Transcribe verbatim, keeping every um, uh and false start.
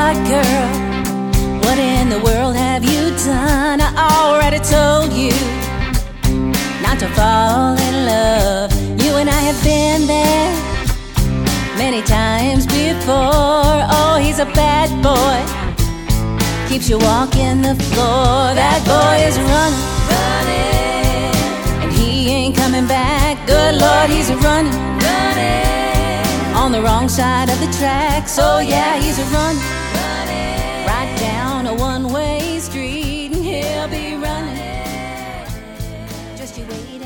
what, girl? What in the world have you done? I already told you not to fall in love. You and I have been there many times before. Oh, he's a bad boy, keeps you walking the floor. That boy is running, running, and he ain't coming back. Good Lord, he's running, running, on the wrong side of the tracks. Oh yeah, he's running, running, right down a one-way street, and he'll be running. Just you wait.